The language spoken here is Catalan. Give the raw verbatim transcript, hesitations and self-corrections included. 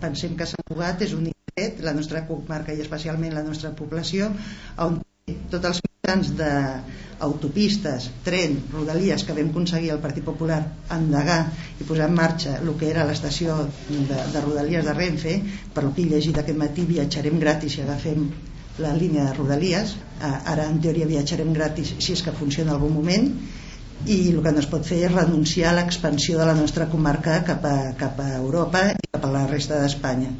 Pensem que Sant Cugat és un indret, la nostra comarca i especialment la nostra població, on té tots els mitjans d'autopistes, tren, rodalies que vam aconseguir el Partit Popular endegar i posar en marxa el que era l'estació de, de rodalies de Renfe. Per lo que he llegit aquest matí, viatjarem gratis si agafem la línia de rodalies. Ara en teoria viatjarem gratis si és que funciona en algun moment, i el que no es pot fer és renunciar a l'expansió de la nostra comarca cap a, cap a Europa i cap a la resta d'Espanya.